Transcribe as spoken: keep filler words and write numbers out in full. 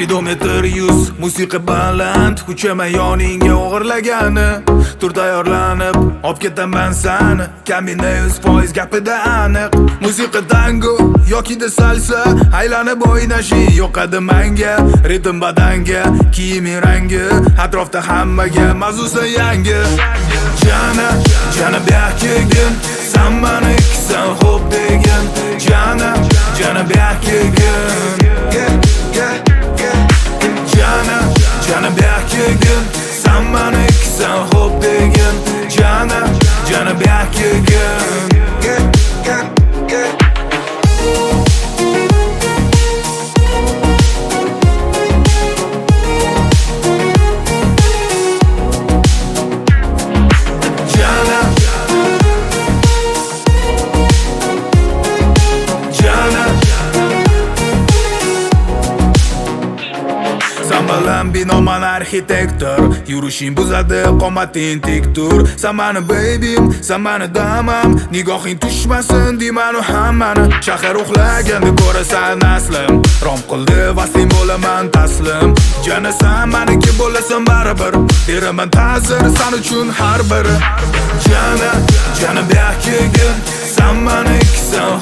Spidometr yuz, musiqa baland, kuchama yoningga o'g'irlagani. Tur tayyorlanib, olib ketaman sani, kamina yuz foiz gapida aniq. Musiqa tango yoki da salsa, aylanib o'ynashi yoqadi menga. Ritm badanga, kiyiming rangi, atrofda hammaga mavzusi yangi. Jana, jana berkigin, sen mani ikkisan xo'p degin. Jana, jana berkigin. Jana, jana berkigin, sen mani ikkisan xo'p degin. Jana, jana berkigin. Sambalan binoman arxitektor, yurishing buzadi qomating tik tur. Sen mani babyim, sen mani damam, nigohing tushmasin deymanu hammani. Shahar uxlaganda ko'rasan aslim, rom qildi va sen bo'laman taslim. Jana sen maniki bo'lasan baribir, beraman ta'zir sen uchun har biri. Jana, jana berkigin, sen mani ikkisan